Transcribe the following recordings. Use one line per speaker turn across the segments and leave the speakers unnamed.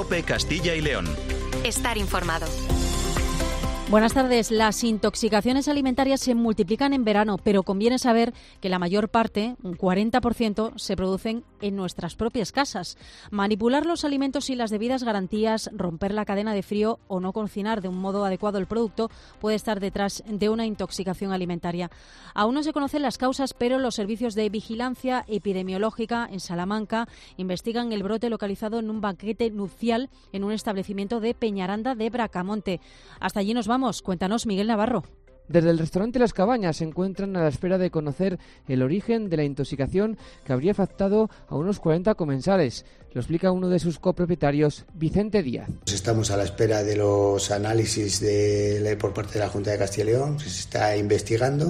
COPE Castilla y León.
Estar informado.
Buenas tardes. Las intoxicaciones alimentarias se multiplican en verano, pero conviene saber que la mayor parte, un 40%, se producen en nuestras propias casas. Manipular los alimentos sin las debidas garantías, romper la cadena de frío o no cocinar de un modo adecuado el producto puede estar detrás de una intoxicación alimentaria. Aún no se conocen las causas, pero los servicios de vigilancia epidemiológica en Salamanca investigan el brote localizado en un banquete nupcial en un establecimiento de Peñaranda de Bracamonte. Hasta allí nos vamos. Cuéntanos, Miguel Navarro.
Desde el restaurante Las Cabañas se encuentran a la espera de conocer el origen de la intoxicación que habría afectado a unos 40 comensales. Lo explica uno de sus copropietarios, Vicente Díaz.
Estamos a la espera de los análisis por parte de la Junta de Castilla y León, se está investigando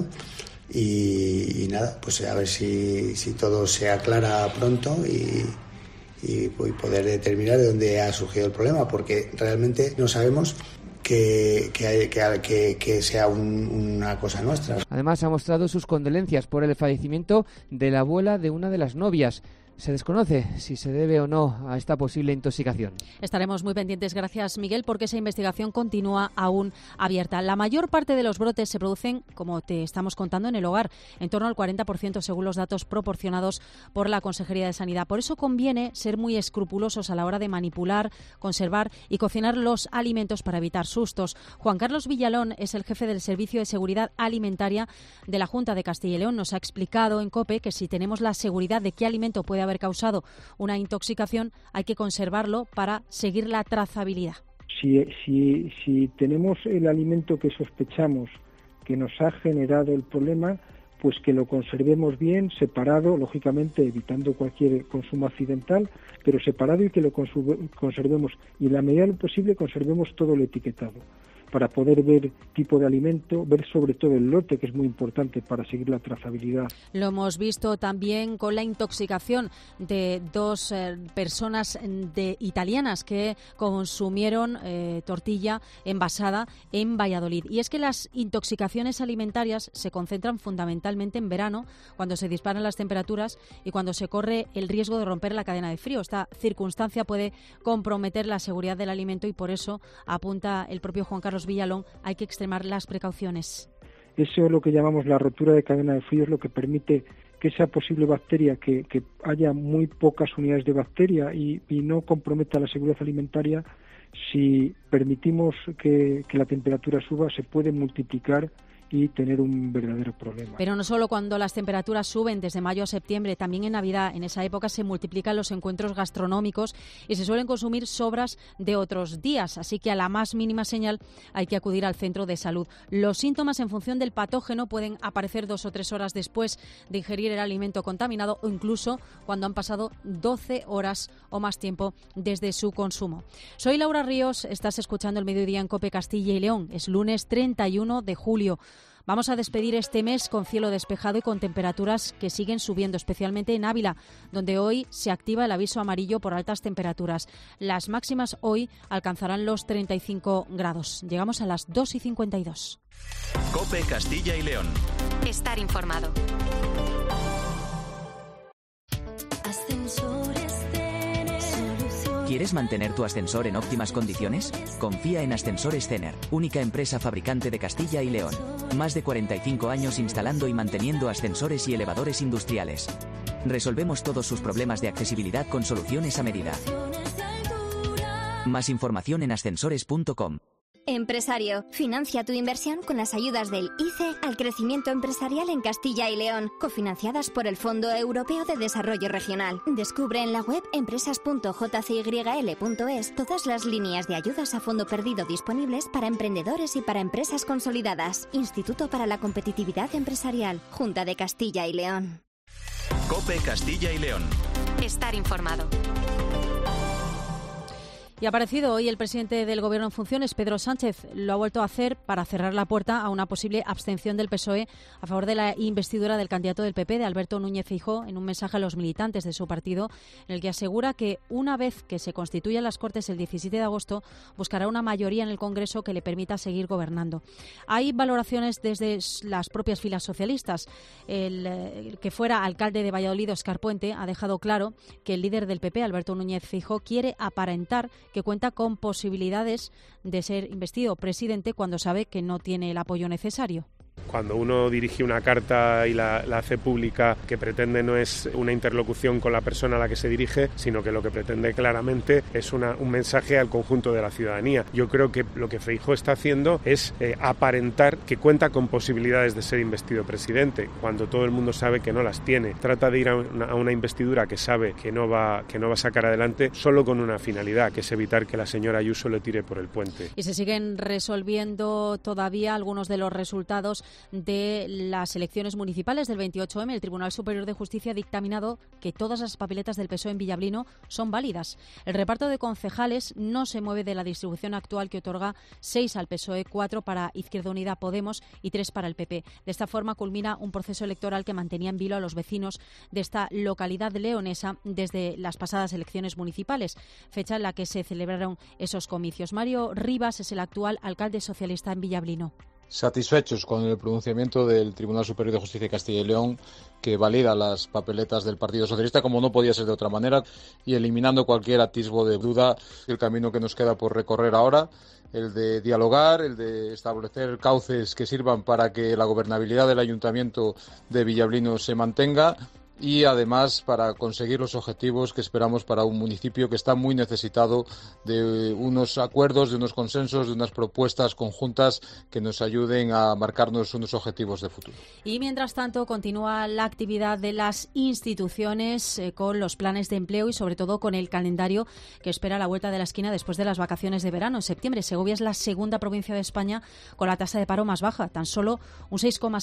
y nada, pues a ver si todo se aclara pronto y poder determinar de dónde ha surgido el problema, porque realmente no sabemos que sea una cosa nuestra.
Además ha mostrado sus condolencias por el fallecimiento de la abuela de una de las novias. Se desconoce si se debe o no a esta posible intoxicación.
Estaremos muy pendientes, gracias Miguel, porque esa investigación continúa aún abierta. La mayor parte de los brotes se producen, como te estamos contando, en el hogar, en torno al 40% según los datos proporcionados por la Consejería de Sanidad. Por eso conviene ser muy escrupulosos a la hora de manipular, conservar y cocinar los alimentos para evitar sustos. Juan Carlos Villalón es el jefe del Servicio de Seguridad Alimentaria de la Junta de Castilla y León. Nos ha explicado en COPE que si tenemos la seguridad de qué alimento puede haber causado una intoxicación, hay que conservarlo para seguir la trazabilidad.
Si tenemos el alimento que sospechamos que nos ha generado el problema, pues que lo conservemos bien, separado, lógicamente evitando cualquier consumo accidental, pero separado y que lo conservemos, y en la medida de lo posible conservemos todo el etiquetado, para poder ver tipo de alimento, ver sobre todo el lote, que es muy importante para seguir la trazabilidad.
Lo hemos visto también con la intoxicación de dos personas italianas que consumieron tortilla envasada en Valladolid. Y es que las intoxicaciones alimentarias se concentran fundamentalmente en verano, cuando se disparan las temperaturas y cuando se corre el riesgo de romper la cadena de frío. Esta circunstancia puede comprometer la seguridad del alimento y por eso, apunta el propio Juan Carlos Villalón, hay que extremar las precauciones.
Eso es lo que llamamos la rotura de cadena de frío, es lo que permite que esa posible bacteria, que haya muy pocas unidades de bacteria y no comprometa la seguridad alimentaria. Si permitimos que la temperatura suba, se puede multiplicar y tener un verdadero problema.
Pero no solo cuando las temperaturas suben desde mayo a septiembre, también en Navidad, en esa época se multiplican los encuentros gastronómicos y se suelen consumir sobras de otros días, así que a la más mínima señal hay que acudir al centro de salud. Los síntomas en función del patógeno pueden aparecer 2 o 3 horas después de ingerir el alimento contaminado o incluso cuando han pasado 12 horas o más tiempo desde su consumo. Soy Laura Ríos, estás escuchando El Mediodía en COPE Castilla y León. Es lunes 31 de julio. Vamos a despedir este mes con cielo despejado y con temperaturas que siguen subiendo, especialmente en Ávila, donde hoy se activa el aviso amarillo por altas temperaturas. Las máximas hoy alcanzarán los 35 grados. Llegamos a las 2:52.
COPE Castilla y León.
Estar informado.
¿Quieres mantener tu ascensor en óptimas condiciones? Confía en Ascensores Cener, única empresa fabricante de Castilla y León. Más de 45 años instalando y manteniendo ascensores y elevadores industriales. Resolvemos todos sus problemas de accesibilidad con soluciones a medida. Más información en ascensores.com.
Empresario, financia tu inversión con las ayudas del ICE al crecimiento empresarial en Castilla y León, cofinanciadas por el Fondo Europeo de Desarrollo Regional. Descubre en la web empresas.jcyl.es todas las líneas de ayudas a fondo perdido disponibles para emprendedores y para empresas consolidadas. Instituto para la Competitividad Empresarial, Junta de Castilla y León.
COPE Castilla y León.
Estar informado.
Y ha aparecido hoy el presidente del Gobierno en funciones, Pedro Sánchez. Lo ha vuelto a hacer para cerrar la puerta a una posible abstención del PSOE a favor de la investidura del candidato del PP, de Alberto Núñez Feijóo, en un mensaje a los militantes de su partido, en el que asegura que una vez que se constituyan las Cortes el 17 de agosto, buscará una mayoría en el Congreso que le permita seguir gobernando. Hay valoraciones desde las propias filas socialistas. El que fuera alcalde de Valladolid, Óscar Puente, ha dejado claro que el líder del PP, Alberto Núñez Feijóo, quiere aparentar que cuenta con posibilidades de ser investido presidente cuando sabe que no tiene el apoyo necesario.
Cuando uno dirige una carta y la hace pública, que pretende no es una interlocución con la persona a la que se dirige, sino que lo que pretende claramente es un mensaje al conjunto de la ciudadanía. Yo creo que lo que Feijóo está haciendo es aparentar que cuenta con posibilidades de ser investido presidente, cuando todo el mundo sabe que no las tiene. Trata de ir a una investidura que sabe que no va a sacar adelante solo con una finalidad, que es evitar que la señora Ayuso le tire por el puente.
Y se siguen resolviendo todavía algunos de los resultados de las elecciones municipales del 28M. El Tribunal Superior de Justicia ha dictaminado que todas las papeletas del PSOE en Villablino son válidas. El reparto de concejales no se mueve de la distribución actual, que otorga 6 al PSOE, 4 para Izquierda Unida, Podemos y 3 para el PP. De esta forma culmina un proceso electoral que mantenía en vilo a los vecinos de esta localidad leonesa desde las pasadas elecciones municipales, fecha en la que se celebraron esos comicios. Mario Rivas es el actual alcalde socialista en Villablino.
Satisfechos con el pronunciamiento del Tribunal Superior de Justicia de Castilla y León, que valida las papeletas del Partido Socialista, como no podía ser de otra manera, y eliminando cualquier atisbo de duda. El camino que nos queda por recorrer ahora, el de dialogar, el de establecer cauces que sirvan para que la gobernabilidad del Ayuntamiento de Villablino se mantenga, y además para conseguir los objetivos que esperamos para un municipio que está muy necesitado de unos acuerdos, de unos consensos, de unas propuestas conjuntas que nos ayuden a marcarnos unos objetivos de futuro.
Y mientras tanto continúa la actividad de las instituciones con los planes de empleo y sobre todo con el calendario que espera a la vuelta de la esquina después de las vacaciones de verano. En septiembre, Segovia es la segunda provincia de España con la tasa de paro más baja, tan solo un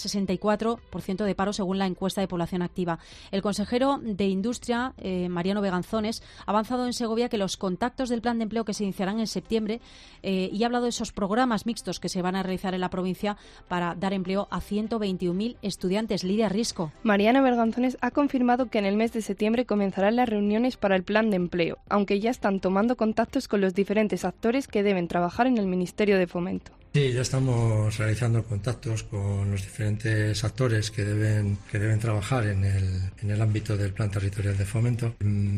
6,64% de paro según la encuesta de población activa. El consejero de Industria, Mariano Beganzones, ha avanzado en Segovia que los contactos del plan de empleo que se iniciarán en septiembre y ha hablado de esos programas mixtos que se van a realizar en la provincia para dar empleo a 121.000 estudiantes. Lidia Risco.
Mariano Beganzones ha confirmado que en el mes de septiembre comenzarán las reuniones para el plan de empleo, aunque ya están tomando contactos con los diferentes actores que deben trabajar en el Ministerio de Fomento.
Sí, ya estamos realizando contactos con los diferentes actores que deben trabajar en el ámbito del Plan Territorial de Fomento.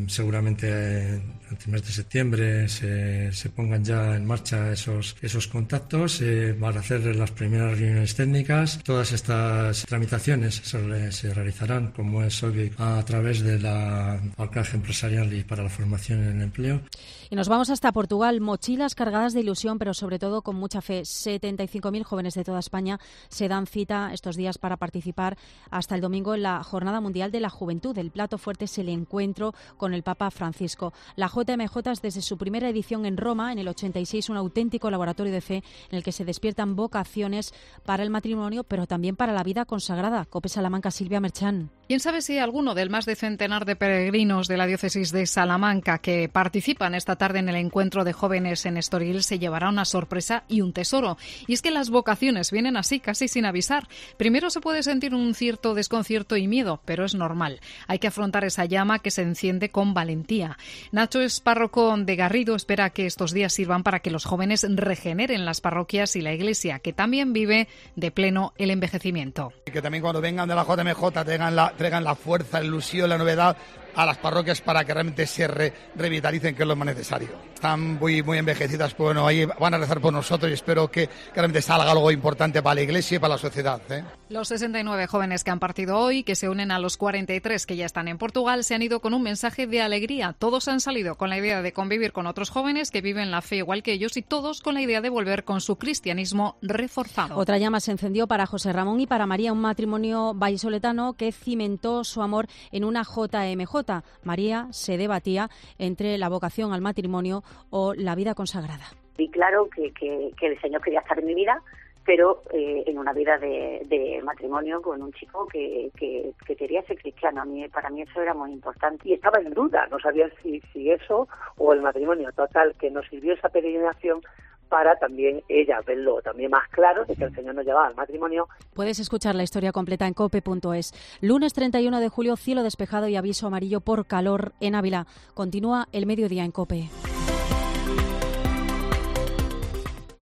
Seguramente entre el mes de septiembre se pongan ya en marcha esos contactos para hacer las primeras reuniones técnicas. Todas estas tramitaciones se realizarán, como es obvio, a través de la Alcance Empresarial y para la Formación en el Empleo.
Y nos vamos hasta Portugal, mochilas cargadas de ilusión, pero sobre todo con mucha fe. 75.000 jóvenes de toda España se dan cita estos días para participar hasta el domingo en la Jornada Mundial de la Juventud. El plato fuerte es el encuentro con el Papa Francisco. La JMJ es desde su primera edición en Roma, en el 86, un auténtico laboratorio de fe en el que se despiertan vocaciones para el matrimonio, pero también para la vida consagrada. COPE Salamanca, Silvia Merchán.
¿Quién sabe si alguno del más de centenar de peregrinos de la diócesis de Salamanca que participan esta tarde en el encuentro de jóvenes en Estoril se llevará una sorpresa y un tesoro? Y es que las vocaciones vienen así, casi sin avisar. Primero se puede sentir un cierto desconcierto y miedo, pero es normal. Hay que afrontar esa llama que se enciende con valentía. Nacho es párroco de Garrido, espera que estos días sirvan para que los jóvenes regeneren las parroquias y la Iglesia, que también vive de pleno el envejecimiento.
Que también cuando vengan de la JMJ traigan la fuerza, la ilusión, la novedad a las parroquias para que realmente se revitalicen, que es lo más necesario. Están muy envejecidas, pues bueno, ahí van a rezar por nosotros y espero que realmente salga algo importante para la Iglesia y para la sociedad.
Los 69 jóvenes que han partido hoy, que se unen a los 43 que ya están en Portugal, se han ido con un mensaje de alegría. Todos han salido con la idea de convivir con otros jóvenes que viven la fe igual que ellos y todos con la idea de volver con su cristianismo reforzado.
Otra llama se encendió para José Ramón y para María, un matrimonio vallisoletano que cimentó su amor en una JMJ. María se debatía entre la vocación al matrimonio o la vida consagrada.
Y claro que el Señor quería estar en mi vida, pero en una vida de matrimonio con un chico que quería ser cristiano. Para mí eso era muy importante.
Y estaba en duda, no sabía si eso o el matrimonio. Total, que nos sirvió esa peregrinación para también ella verlo también más claro de que el Señor nos llevaba al matrimonio.
Puedes escuchar la historia completa en cope.es. Lunes 31 de julio, cielo despejado y aviso amarillo por calor en Ávila. Continúa el mediodía en COPE.